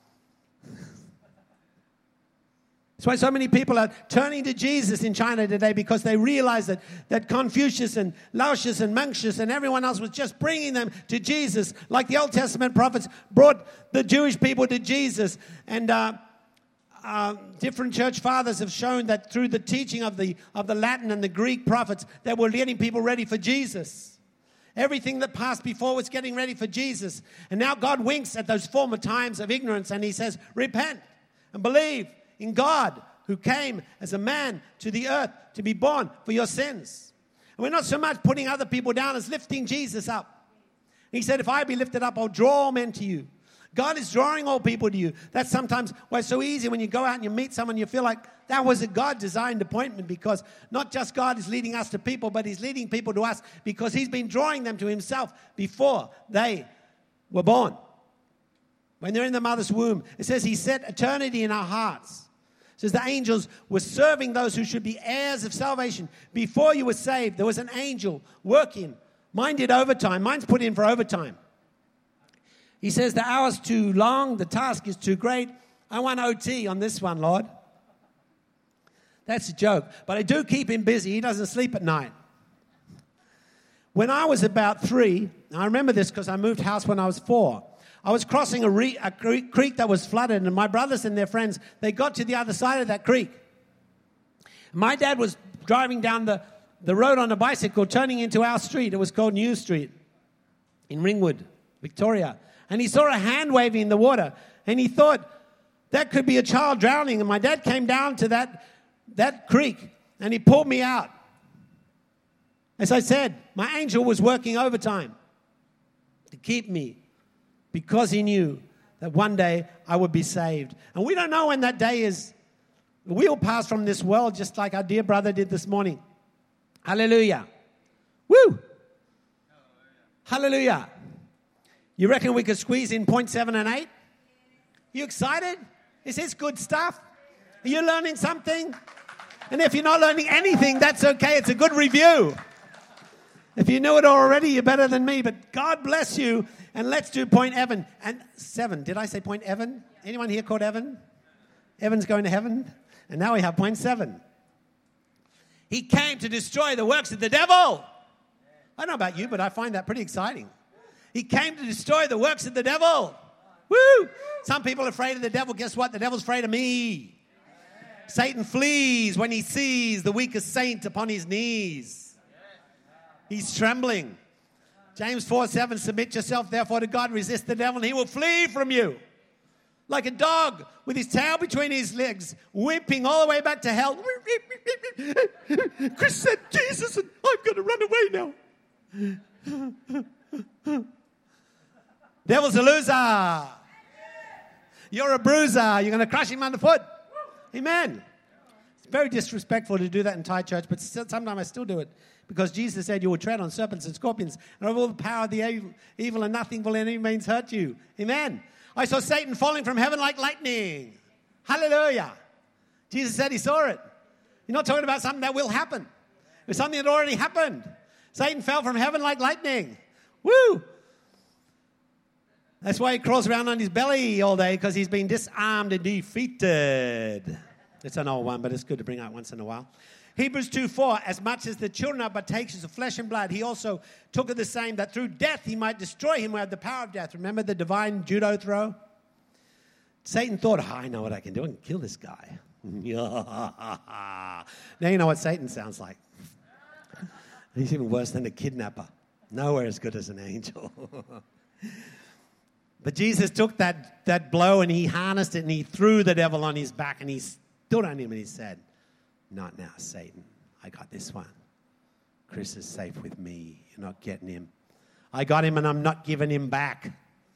That's why so many people are turning to Jesus in China today, because they realize that, that Confucius and Laotius and Mencius and everyone else was just bringing them to Jesus, like the Old Testament prophets brought the Jewish people to Jesus. And uh, uh, different church fathers have shown that through the teaching of the, of the Latin and the Greek prophets, they were getting people ready for Jesus. Everything that passed before was getting ready for Jesus. And now God winks at those former times of ignorance and he says, repent and believe in God who came as a man to the earth to be born for your sins. And we're not so much putting other people down as lifting Jesus up. He said, if I be lifted up, I'll draw all men to you. God is drawing all people to you. That's sometimes why it's so easy when you go out and you meet someone, you feel like that was a God-designed appointment, because not just God is leading us to people, but he's leading people to us because he's been drawing them to himself before they were born. When they're in the mother's womb, it says he set eternity in our hearts. It says the angels were serving those who should be heirs of salvation. Before you were saved, there was an angel working. Mine did overtime. Mine's put in for overtime. He says the hour's too long, the task is too great. I want O T on this one, Lord. That's a joke. But I do keep him busy. He doesn't sleep at night. When I was about three, I remember this because I moved house when I was four. I was crossing a, re- a creek, creek that was flooded, and my brothers and their friends, they got to the other side of that creek. My dad was driving down the, the road on a bicycle, turning into our street. It was called New Street in Ringwood, Victoria. And he saw a hand waving in the water, and he thought that could be a child drowning. And my dad came down to that, that creek, and he pulled me out. As I said, my angel was working overtime to keep me, because he knew that one day I would be saved. And we don't know when that day is. We'll pass from this world just like our dear brother did this morning. Hallelujah. Woo! Hallelujah. You reckon we could squeeze in point seven and eight? You excited? Is this good stuff? Are you learning something? And if you're not learning anything, that's okay. It's a good review. If you knew it already, you're better than me. But God bless you. And let's do point Evan. And seven. Did I say point Evan? Anyone here called Evan? Evan's going to heaven. And now we have point seven. He came to destroy the works of the devil. I don't know about you, but I find that pretty exciting. He came to destroy the works of the devil. Woo! Some people are afraid of the devil. Guess what? The devil's afraid of me. Satan flees when he sees the weakest saint upon his knees. He's trembling. James four seven, submit yourself therefore to God, resist the devil, and he will flee from you. Like a dog with his tail between his legs, whipping all the way back to hell. Chris said Jesus, and I'm going to run away now. Devil's a loser. You're a bruiser. You're going to crush him underfoot. Amen. It's very disrespectful to do that in Thai church, but still, sometimes I still do it. Because Jesus said you will tread on serpents and scorpions and over all the power of the evil, and nothing will any means hurt you. Amen. I saw Satan falling from heaven like lightning. Hallelujah. Jesus said he saw it. You're not talking about something that will happen. It's something that already happened. Satan fell from heaven like lightning. Woo! That's why he crawls around on his belly all day, because he's been disarmed and defeated. It's an old one, but it's good to bring out once in a while. Hebrews two four, as much as the children are partakers of flesh and blood, he also took it the same, that through death he might destroy him who had the power of death. Remember the divine judo throw? Satan thought, oh, I know what I can do. I can kill this guy. Now you know what Satan sounds like. He's even worse than a kidnapper. Nowhere as good as an angel. But Jesus took that, that blow and he harnessed it and he threw the devil on his back and he stood on him and he said, not now, Satan. I got this one. Chris is safe with me. You're not getting him. I got him and I'm not giving him back.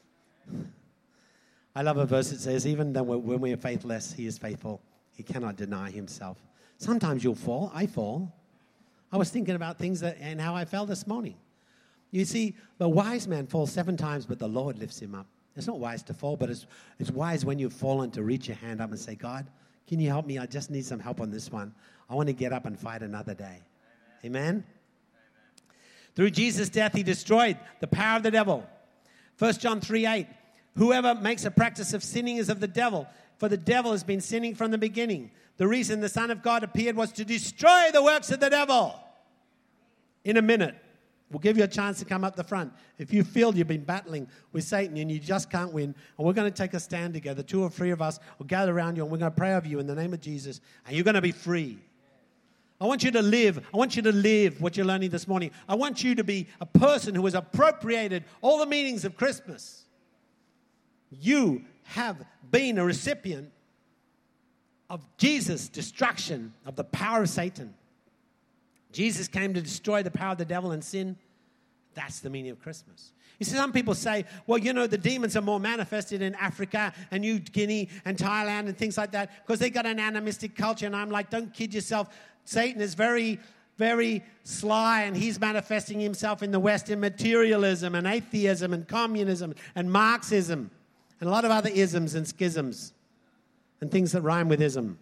I love a verse that says, even though when we are faithless, he is faithful. He cannot deny himself. Sometimes you'll fall. I fall. I was thinking about things that, and how I fell this morning. You see, the wise man falls seven times, but the Lord lifts him up. It's not wise to fall, but it's, it's wise when you've fallen to reach your hand up and say, God, can you help me? I just need some help on this one. I want to get up and fight another day. Amen? Amen? Amen. Through Jesus' death, he destroyed the power of the devil. First John three eight. Whoever makes a practice of sinning is of the devil, for the devil has been sinning from the beginning. The reason the Son of God appeared was to destroy the works of the devil. In a minute, we'll give you a chance to come up the front. If you feel you've been battling with Satan and you just can't win, and we're going to take a stand together, two or three of us will gather around you and we're going to pray over you in the name of Jesus, and you're going to be free. I want you to live. I want you to live what you're learning this morning. I want you to be a person who has appropriated all the meanings of Christmas. You have been a recipient of Jesus' destruction of the power of Satan. Jesus came to destroy the power of the devil and sin. That's the meaning of Christmas. You see, some people say, well, you know, the demons are more manifested in Africa and New Guinea and Thailand and things like that because they got an animistic culture. And I'm like, don't kid yourself. Satan is very, very sly, and he's manifesting himself in the West in materialism and atheism and communism and Marxism and a lot of other isms and schisms and things that rhyme with ism.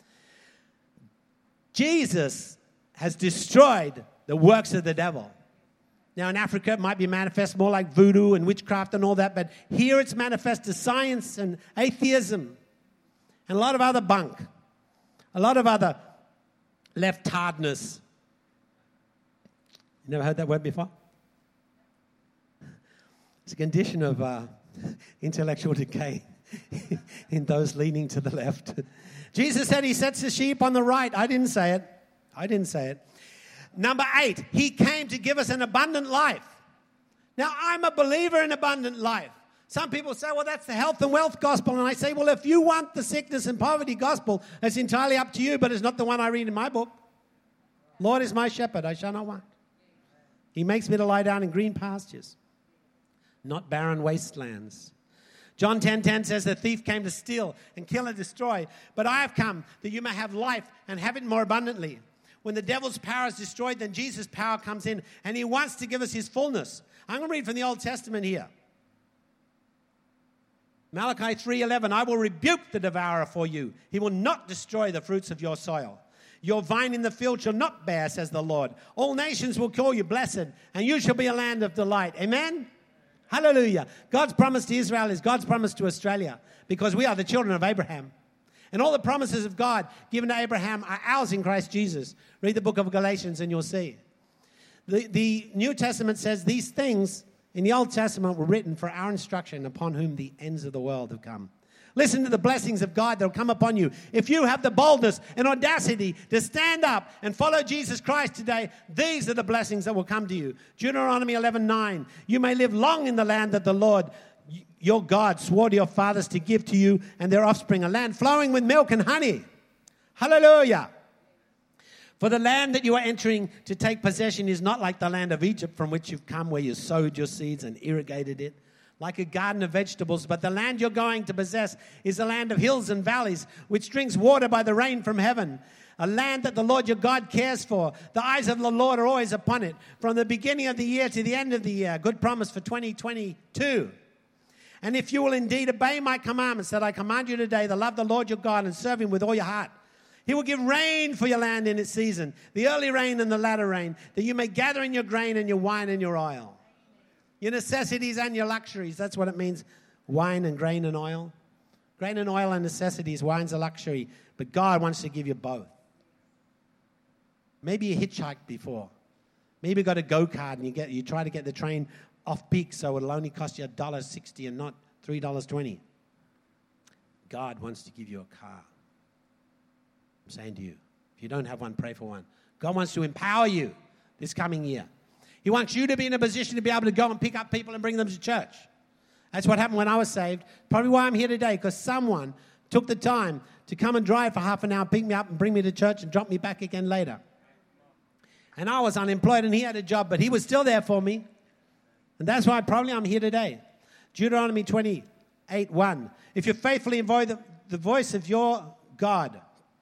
Jesus has destroyed the works of the devil. Now, in Africa, it might be manifest more like voodoo and witchcraft and all that, but here it's manifest as science and atheism and a lot of other bunk, a lot of other left-hardness. You never heard that word before? It's a condition of uh, intellectual decay in those leaning to the left. Jesus said he sets the sheep on the right. I didn't say it. I didn't say it. Number eight, he came to give us an abundant life. Now, I'm a believer in abundant life. Some people say, well, that's the health and wealth gospel. And I say, well, if you want the sickness and poverty gospel, it's entirely up to you, but it's not the one I read in my book. Lord is my shepherd, I shall not want. He makes me to lie down in green pastures, not barren wastelands. John ten ten says, the thief came to steal and kill and destroy, but I have come that you may have life and have it more abundantly. When the devil's power is destroyed, then Jesus' power comes in, and he wants to give us his fullness. I'm going to read from the Old Testament here. Malachi three eleven, I will rebuke the devourer for you. He will not destroy the fruits of your soil. Your vine in the field shall not bear, says the Lord. All nations will call you blessed, and you shall be a land of delight. Amen? Hallelujah. God's promise to Israel is God's promise to Australia, because we are the children of Abraham. And all the promises of God given to Abraham are ours in Christ Jesus. Read the book of Galatians and you'll see. The, the New Testament says these things in the Old Testament were written for our instruction, upon whom the ends of the world have come. Listen to the blessings of God that will come upon you. If you have the boldness and audacity to stand up and follow Jesus Christ today, these are the blessings that will come to you. Deuteronomy eleven nine, you may live long in the land that the Lord your God swore to your fathers to give to you and their offspring, a land flowing with milk and honey. Hallelujah. For the land that you are entering to take possession is not like the land of Egypt from which you've come, where you sowed your seeds and irrigated it, like a garden of vegetables. But the land you're going to possess is a land of hills and valleys, which drinks water by the rain from heaven. A land that the Lord your God cares for. The eyes of the Lord are always upon it, from the beginning of the year to the end of the year. Good promise for twenty twenty-two. And if you will indeed obey my commandments that I command you today, to love the Lord your God and serve him with all your heart, he will give rain for your land in its season, the early rain and the latter rain, that you may gather in your grain and your wine and your oil. Your necessities and your luxuries. That's what it means, wine and grain and oil. Grain and oil are necessities, wine's a luxury. But God wants to give you both. Maybe you hitchhiked before. Maybe you got a go-kart and you get you try to get the train off peak, so it'll only cost you one dollar sixty and not three dollars twenty. God wants to give you a car. I'm saying to you, if you don't have one, pray for one. God wants to empower you this coming year. He wants you to be in a position to be able to go and pick up people and bring them to church. That's what happened when I was saved. Probably why I'm here today, because someone took the time to come and drive for half an hour, pick me up and bring me to church and drop me back again later. And I was unemployed and he had a job, but he was still there for me. And that's why probably I'm here today. Deuteronomy twenty-eight one. If you faithfully avoid the, the voice of your God,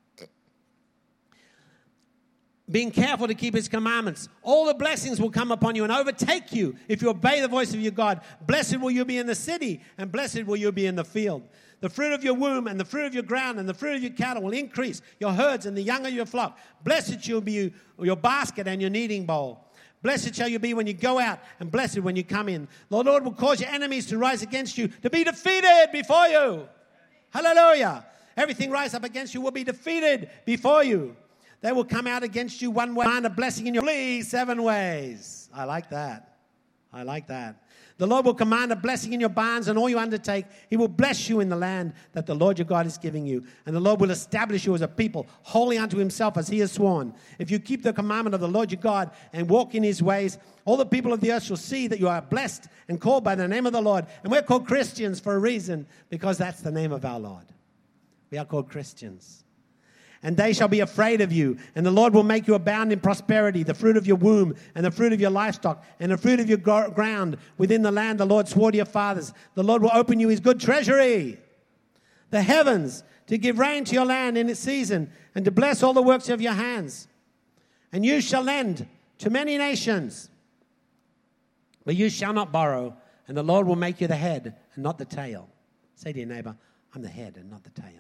being careful to keep his commandments, all the blessings will come upon you and overtake you if you obey the voice of your God. Blessed will you be in the city, and blessed will you be in the field. The fruit of your womb and the fruit of your ground and the fruit of your cattle will increase, your herds and the young of your flock. Blessed shall be your basket and your kneading bowl. Blessed shall you be when you go out, and blessed when you come in. The Lord will cause your enemies to rise against you, to be defeated before you. Hallelujah. Everything rise up against you will be defeated before you. They will come out against you one way, find a blessing in your flee seven ways. I like that. I like that. The Lord will command a blessing in your barns and all you undertake. He will bless you in the land that the Lord your God is giving you. And the Lord will establish you as a people, holy unto himself as he has sworn. If you keep the commandment of the Lord your God and walk in his ways, all the people of the earth shall see that you are blessed and called by the name of the Lord. And we're called Christians for a reason, because that's the name of our Lord. We are called Christians. And they shall be afraid of you. And the Lord will make you abound in prosperity, the fruit of your womb, and the fruit of your livestock, and the fruit of your gro- ground within the land the Lord swore to your fathers. The Lord will open you his good treasury, the heavens, to give rain to your land in its season, and to bless all the works of your hands. And you shall lend to many nations, but you shall not borrow. And the Lord will make you the head and not the tail. Say to your neighbor, I'm the head and not the tail.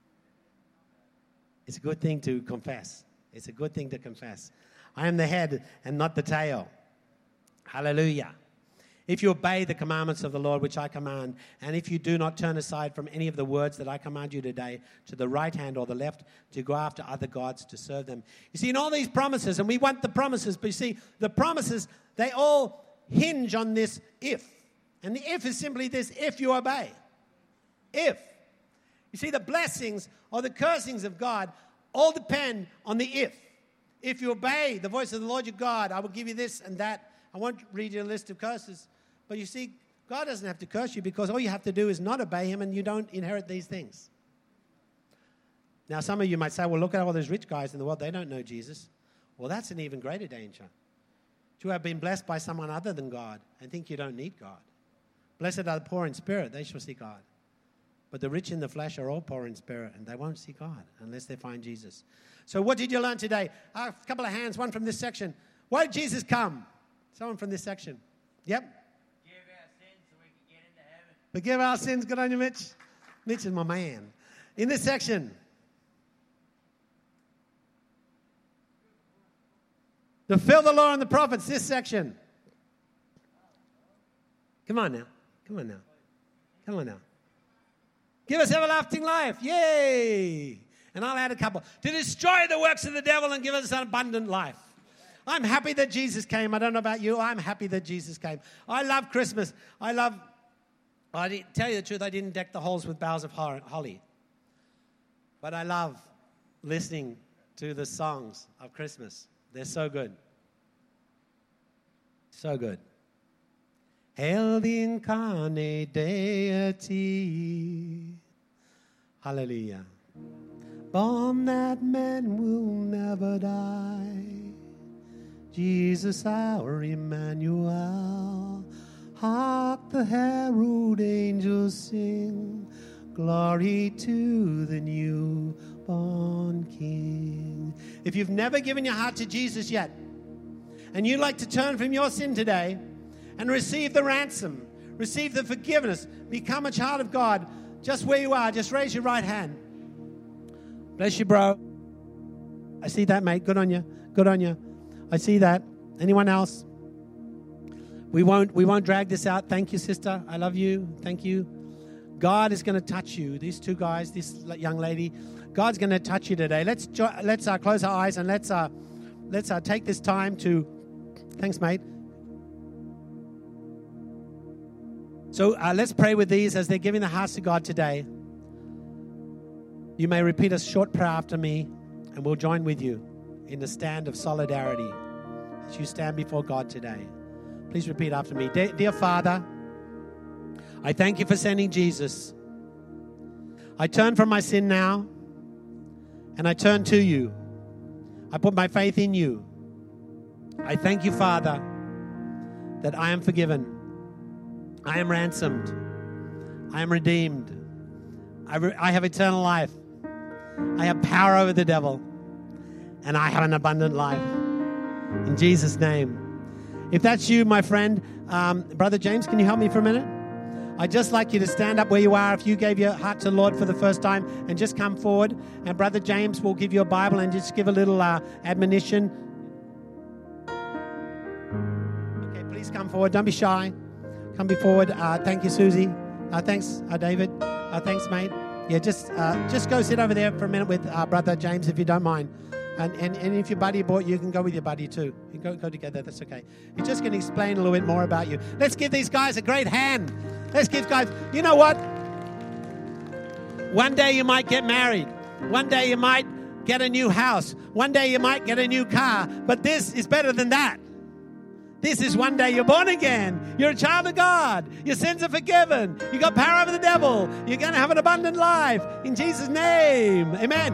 It's a good thing to confess. It's a good thing to confess. I am the head and not the tail. Hallelujah. If you obey the commandments of the Lord, which I command, and if you do not turn aside from any of the words that I command you today, to the right hand or the left, to go after other gods to serve them. You see, in all these promises, and we want the promises, but you see, the promises, they all hinge on this if. And the if is simply this: if you obey. If. You see, the blessings or the cursings of God all depend on the if. If you obey the voice of the Lord your God, I will give you this and that. I won't read you a list of curses. But you see, God doesn't have to curse you, because all you have to do is not obey him and you don't inherit these things. Now, some of you might say, well, look at all those rich guys in the world. They don't know Jesus. Well, that's an even greater danger. To have been blessed by someone other than God and think you don't need God. Blessed are the poor in spirit. They shall see God. But the rich in the flesh are all poor in spirit, and they won't see God unless they find Jesus. So what did you learn today? Uh, a couple of hands, one from this section. Why did Jesus come? Someone from this section. Yep. Forgive our sins so we can get into heaven. Forgive our sins. Good on you, Mitch. Mitch is my man. In this section. To fulfill the law and the prophets, this section. Come on now. Come on now. Come on now. Give us everlasting life. Yay. And I'll add a couple. To destroy the works of the devil and give us an abundant life. I'm happy that Jesus came. I don't know about you. I'm happy that Jesus came. I love Christmas. I love, I didn't, tell you the truth, I didn't deck the halls with boughs of holly. But I love listening to the songs of Christmas. They're so good. So good. Hail the incarnate deity. Hallelujah. Born that man will never die. Jesus our Emmanuel. Hark the herald angels sing. Glory to the newborn King. If you've never given your heart to Jesus yet, and you'd like to turn from your sin today and receive the ransom, receive the forgiveness, become a child of God, just where you are, just raise your right hand. Bless you, bro. I see that, mate. Good on you. Good on you. I see that. Anyone else? We won't, we won't drag this out. Thank you, sister. I love you. Thank you. God is going to touch you. These two guys, this young lady, God's going to touch you today. Let's jo- let's uh, close our eyes and let's uh, let's uh, take this time to. Thanks, mate. So uh, let's pray with these as they're giving their hearts to God today. You may repeat a short prayer after me, and we'll join with you in the stand of solidarity as you stand before God today. Please repeat after me. De- Dear Father, I thank you for sending Jesus. I turn from my sin now, and I turn to you. I put my faith in you. I thank you, Father, that I am forgiven. I am ransomed. I am redeemed. I, re- I have eternal life. I have power over the devil. And I have an abundant life. In Jesus' name. If that's you, my friend, um, Brother James, can you help me for a minute? I'd just like you to stand up where you are if you gave your heart to the Lord for the first time, and just come forward. And Brother James will give you a Bible and just give a little uh, admonition. Okay, please come forward. Don't be shy. Come be forward. Uh, thank you, Susie. Uh, thanks, uh, David. Uh, thanks, mate. Yeah, just uh, just go sit over there for a minute with uh, Brother James, if you don't mind. And, and, and if your buddy bought you, you can go with your buddy too. You can go, go together. That's okay. He's just going to explain a little bit more about you. Let's give these guys a great hand. Let's give guys, you know what? One day you might get married. One day you might get a new house. One day you might get a new car. But this is better than that. This is one day you're born again. You're a child of God. Your sins are forgiven. You got power over the devil. You're going to have an abundant life. In Jesus' name. Amen.